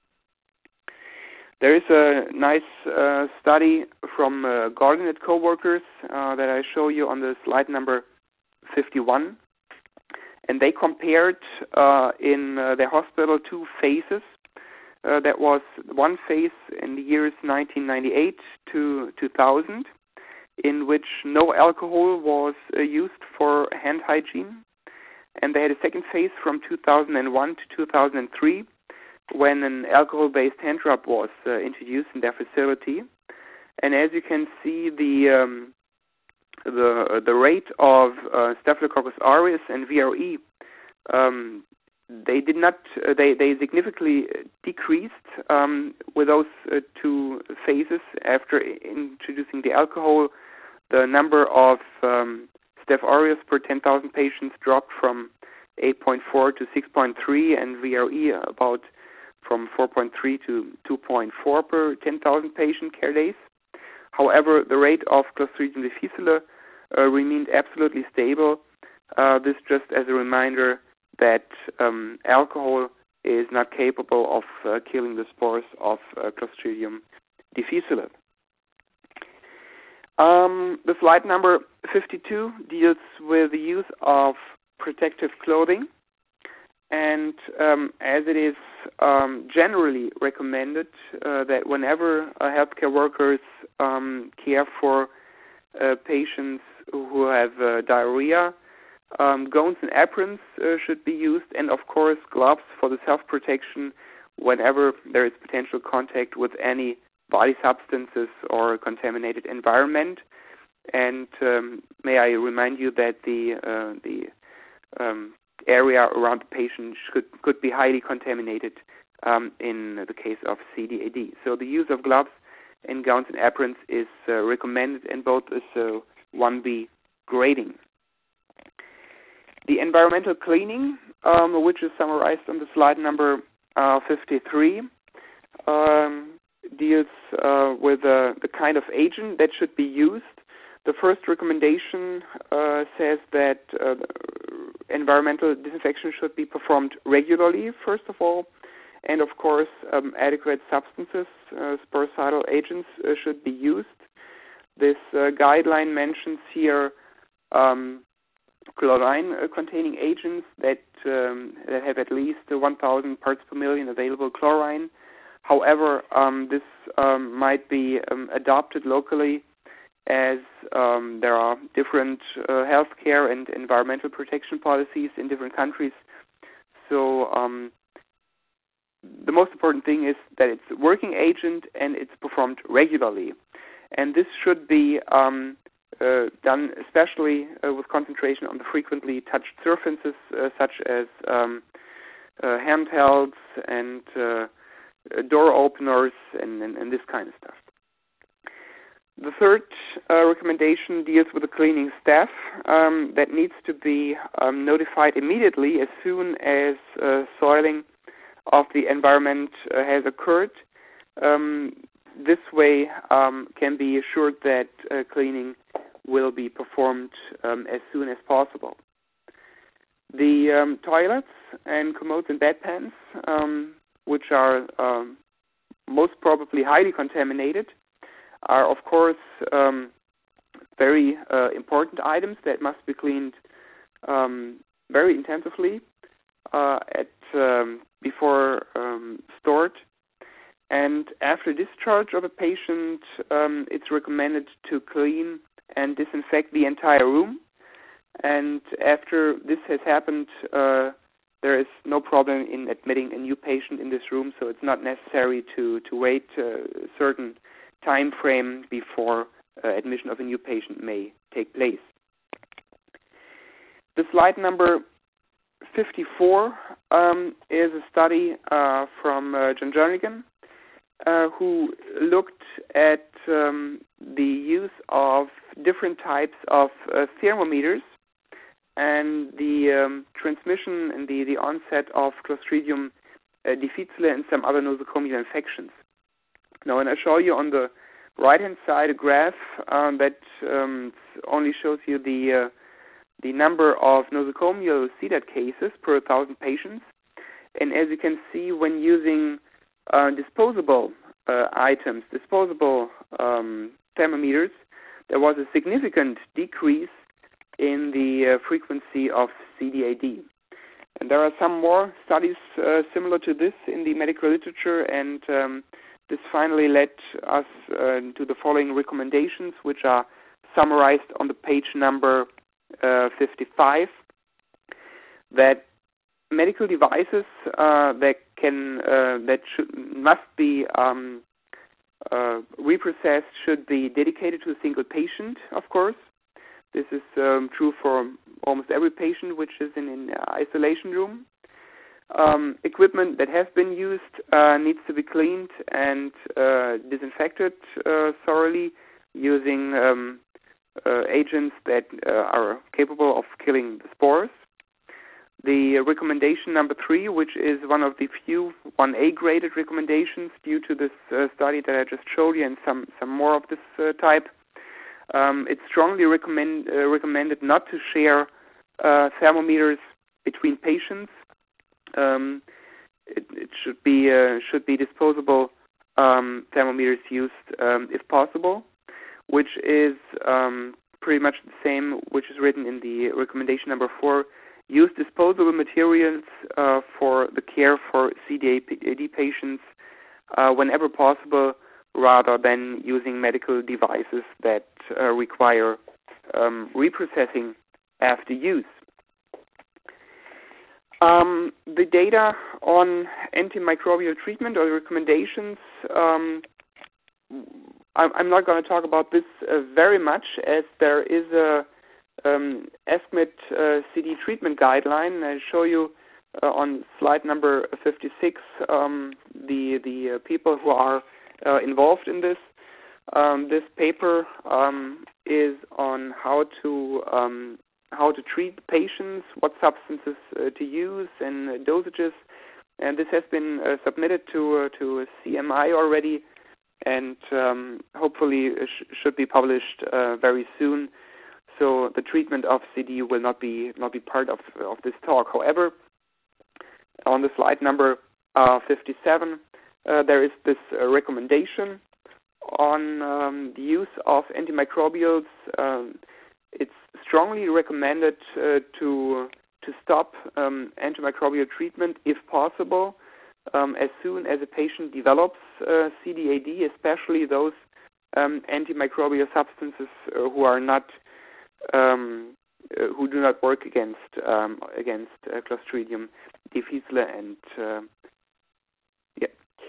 There is a nice uh, study from uh, Gordon and co-workers uh, that I show you on the slide number fifty-one. And they compared uh, in uh, their hospital two phases. Uh, that was one phase in the years nineteen ninety-eight to two thousand, in which no alcohol was uh, used for hand hygiene. And they had a second phase from two thousand one to two thousand three, when an alcohol-based hand rub was uh, introduced in their facility. And as you can see, the um, the the rate of uh, Staphylococcus aureus and V R E, um, they did not uh, they they significantly decreased um, with those uh, two phases after introducing the alcohol. The number of um, Staph aureus per ten thousand patients dropped from eight point four to six point three, and V R E about from four point three to two point four per ten thousand patient care days. However, the rate of Clostridium difficile uh, remained absolutely stable. Uh, this just as a reminder that um, alcohol is not capable of uh, killing the spores of uh, Clostridium difficile. Um, the slide number fifty-two deals with the use of protective clothing. And um, as it is um, generally recommended uh, that whenever uh, healthcare workers um, care for uh, patients who have uh, diarrhea, um, gowns and aprons uh, should be used, and of course gloves for the self-protection whenever there is potential contact with any body substances or contaminated environment. And um, may I remind you that the uh, the um, area around the patient should, could be highly contaminated um, in the case of C D A D. So the use of gloves and gowns and aprons is uh, recommended, and both is uh, one B grading. The environmental cleaning, um, which is summarized on the slide number uh, fifty-three, um, deals uh, with uh, the kind of agent that should be used. The first recommendation uh, says that uh, environmental disinfection should be performed regularly, first of all, and of course um, adequate substances, uh, sporicidal agents, uh, should be used. This uh, guideline mentions here um, chlorine-containing uh, agents that, um, that have at least one thousand parts per million available chlorine. However, um, this um, might be um, adopted locally, as um, there are different uh, healthcare and environmental protection policies in different countries. So um, the most important thing is that it's a working agent and it's performed regularly. And this should be um, uh, done especially uh, with concentration on the frequently touched surfaces, uh, such as um, uh, handhelds and uh, door openers and, and, and this kind of stuff. The third uh, recommendation deals with the cleaning staff um, that needs to be um, notified immediately as soon as uh, soiling of the environment uh, has occurred. Um, this way um, can be assured that uh, cleaning will be performed um, as soon as possible. The um, toilets and commodes and bedpans, um, which are um, most probably highly contaminated, are of course um, very uh, important items that must be cleaned um, very intensively uh, at um, before um, stored. And after discharge of a patient, um, it's recommended to clean and disinfect the entire room. And after this has happened, uh, there is no problem in admitting a new patient in this room, so it's not necessary to, to wait a certain time frame before uh, admission of a new patient may take place. The slide number fifty-four um, is a study uh, from uh, John Jernigan, uh, who looked at um, the use of different types of uh, thermometers and the um, transmission and the, the onset of Clostridium uh, difficile and some other nosocomial infections. Now, when I show you on the right-hand side a graph um, that um, only shows you the uh, the number of nosocomial C D A D cases per one thousand patients, and as you can see, when using uh, disposable uh, items, disposable um, thermometers, there was a significant decrease in the uh, frequency of C D A D. And there are some more studies uh, similar to this in the medical literature, and um, this finally led us uh, to the following recommendations, which are summarized on the page number uh, fifty-five, that medical devices uh, that can uh, that should must be um, uh, reprocessed should be dedicated to a single patient, of course. This is um, true for almost every patient which is in an isolation room. Um, equipment that has been used uh, needs to be cleaned and uh, disinfected uh, thoroughly using um, uh, agents that uh, are capable of killing the spores. the recommendation number three, which is one of the few one A graded recommendations due to this uh, study that I just showed you and some, some more of this uh, type. Um, it's strongly recommend, uh, recommended not to share uh, thermometers between patients. Um, it, it should be uh, should be disposable um, thermometers used um, if possible, which is um, pretty much the same which is written in the recommendation number four. Use disposable materials uh, for the care for C D A D patients uh, whenever possible, rather than using medical devices that uh, require um, reprocessing after use. Um, the data on antimicrobial treatment or recommendations, um, I'm not going to talk about this uh, very much, as there is a um, ESCMID uh, C D treatment guideline. I show you uh, on slide number fifty-six um, the the uh, people who are uh, involved in this. Um, this paper um, is on how to um, how to treat patients, what substances uh, to use, and uh, dosages. And this has been uh, submitted to uh, to C M I already, and um, hopefully sh- should be published uh, very soon. So the treatment of C D will not be not be part of of this talk. However, on the slide number uh, fifty-seven, uh, there is this uh, recommendation on um, the use of antimicrobials. Um, it's strongly recommended uh, to to stop um, antimicrobial treatment if possible um, as soon as a patient develops uh, C D A D, especially those um, antimicrobial substances uh, who are not um, uh, who do not work against um, against uh, Clostridium difficile. And uh, yeah,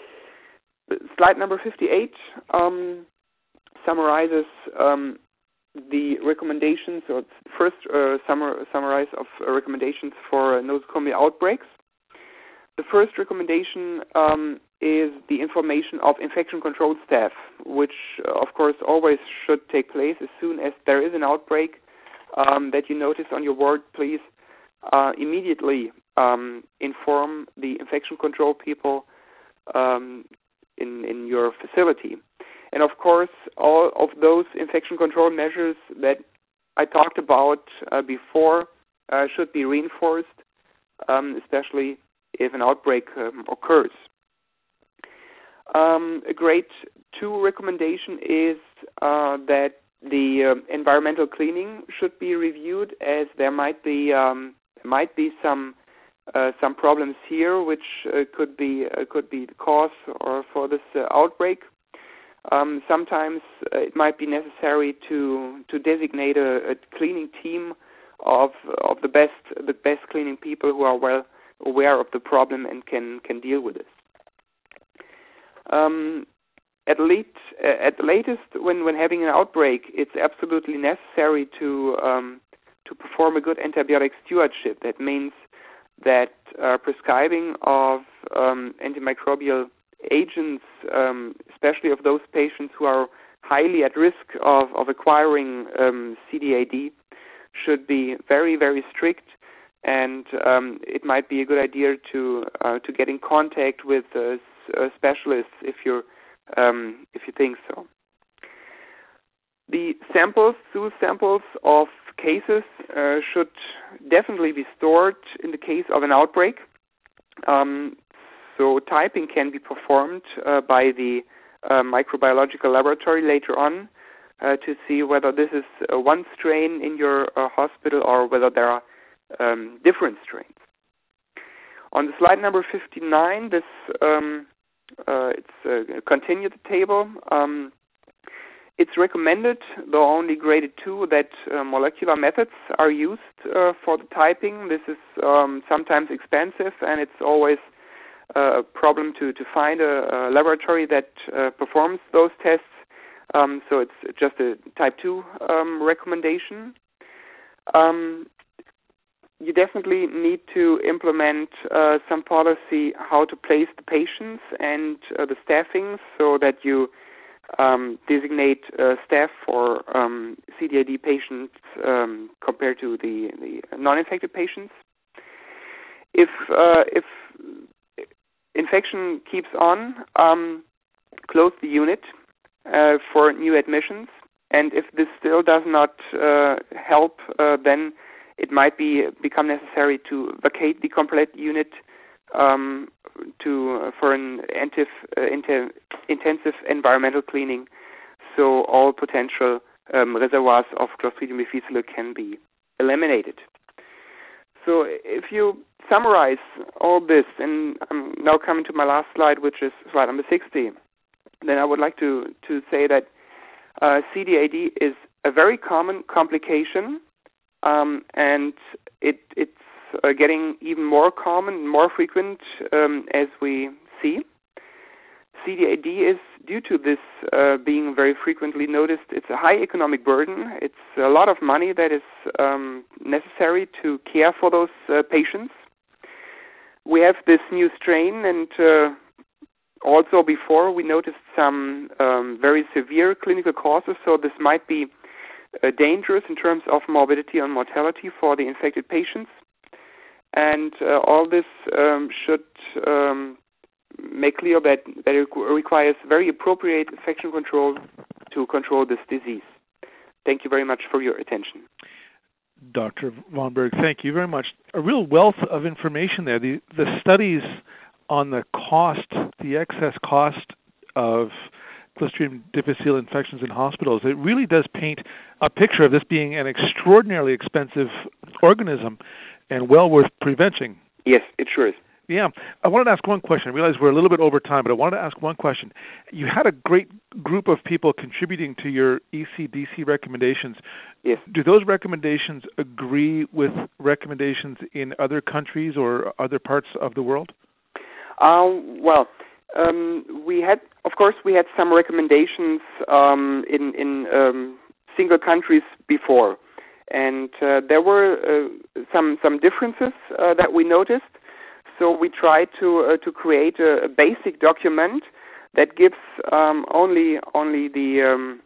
slide number fifty-eight um, summarizes um, the recommendations, or first uh, summar, summarize of uh, recommendations for uh, nosocomial outbreaks. The first recommendation um, is the information of infection control staff, which uh, of course always should take place as soon as there is an outbreak um, that you notice on your ward. Please uh, immediately um, inform the infection control people um, in, in your facility. And of course, all of those infection control measures that I talked about uh, before uh, should be reinforced, um, especially if an outbreak um, occurs. Um, a grade two recommendation is uh, that the um, environmental cleaning should be reviewed, as there might be um, might be some uh, some problems here, which uh, could be uh, could be the cause or for this uh, outbreak. Um, sometimes uh, it might be necessary to to designate a, a cleaning team of of the best the best cleaning people who are well aware of the problem and can, can deal with this. Um, at late uh, at the latest, when, when having an outbreak, it's absolutely necessary to um, to perform a good antibiotic stewardship. That means that uh, prescribing of um, antimicrobial agents, um, especially of those patients who are highly at risk of, of acquiring um, C D A D, should be very, very strict, and um, it might be a good idea to uh, to get in contact with uh, uh, specialists if you um, if you think so. The samples, stool samples of cases uh, should definitely be stored in the case of an outbreak. Um, So typing can be performed uh, by the uh, microbiological laboratory later on uh, to see whether this is uh, one strain in your uh, hospital or whether there are um, different strains. On the slide number fifty-nine, this um, uh, it's uh, continue the table. Um, it's recommended, though only graded two, that uh, molecular methods are used uh, for the typing. This is um, sometimes expensive, and it's always a problem to, to find a, a laboratory that uh, performs those tests. Um, so it's just a type two um, recommendation. Um, you definitely need to implement uh, some policy how to place the patients and uh, the staffing, so that you um, designate uh, staff for um, C D A D patients um, compared to the, the non-infected patients. if uh, if infection keeps on, um, close the unit uh, for new admissions. And if this still does not uh, help, uh, then it might be become necessary to vacate the complete unit um, to uh, for an intensive, uh, inter- intensive environmental cleaning, so all potential um, reservoirs of Clostridium difficile can be eliminated. So if you summarize all this, and I'm now coming to my last slide, which is slide number sixty, then I would like to, to say that uh, C D A D is a very common complication, um, and it, it's uh, getting even more common, more frequent um, as we see. C D A D is, due to this uh, being very frequently noticed, it's a high economic burden. It's a lot of money that is um, necessary to care for those uh, patients. We have this new strain, and uh, also before we noticed some um, very severe clinical causes, so this might be uh, dangerous in terms of morbidity and mortality for the infected patients. And uh, all this um, should um, make clear that, that it requires very appropriate infection control to control this disease. Thank you very much for your attention. Doctor Vonberg, thank you very much. A real wealth of information there. The, the studies on the cost, the excess cost of Clostridium difficile infections in hospitals, it really does paint a picture of this being an extraordinarily expensive organism and well worth preventing. Yes, it sure is. Yeah. I wanted to ask one question. I realize we're a little bit over time, but I wanted to ask one question. You had a great group of people contributing to your E C D C recommendations. Yes. Do those recommendations agree with recommendations in other countries or other parts of the world? Uh, well, um, we had, of course, we had some recommendations um, in, in um, single countries before. And uh, there were uh, some, some differences uh, that we noticed. So we tried to uh, to create a, a basic document that gives um, only only the um,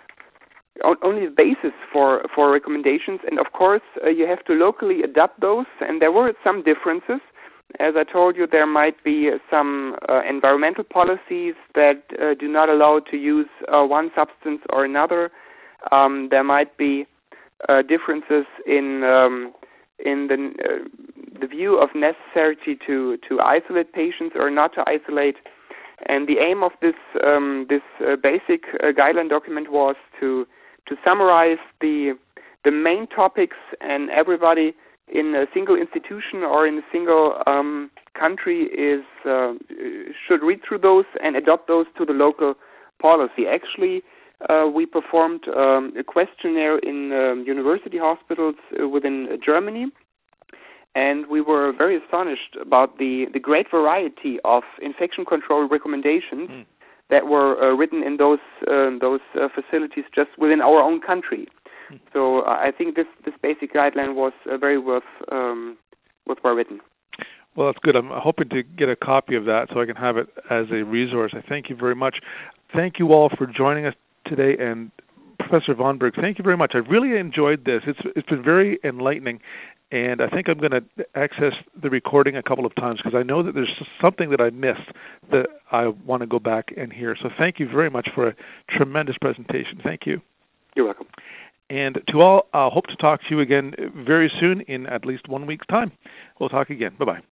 only the basis for, for recommendations, and of course uh, you have to locally adapt those. And there were some differences. As I told you, there might be some uh, environmental policies that uh, do not allow to use uh, one substance or another. Um, there might be uh, differences in um, in the uh, the view of necessity to, to isolate patients or not to isolate. And the aim of this um, this uh, basic uh, guideline document was to to summarize the the main topics, and everybody in a single institution or in a single um, country is uh, should read through those and adopt those to the local policy. Actually, uh, we performed um, a questionnaire in um, university hospitals uh, within uh, Germany. And we were very astonished about the, the great variety of infection control recommendations mm. that were uh, written in those uh, those uh, facilities just within our own country. Mm. So uh, I think this, this basic guideline was uh, very worth um, worthwhile written. Well, that's good. I'm hoping to get a copy of that so I can have it as a resource. I thank you very much. Thank you all for joining us today, and Professor Vonberg, thank you very much. I really enjoyed this. It's it's been very enlightening. And I think I'm going to access the recording a couple of times because I know that there's something that I missed that I want to go back and hear. So thank you very much for a tremendous presentation. Thank you. You're welcome. And to all, I hope to talk to you again very soon in at least one week's time. We'll talk again. Bye-bye.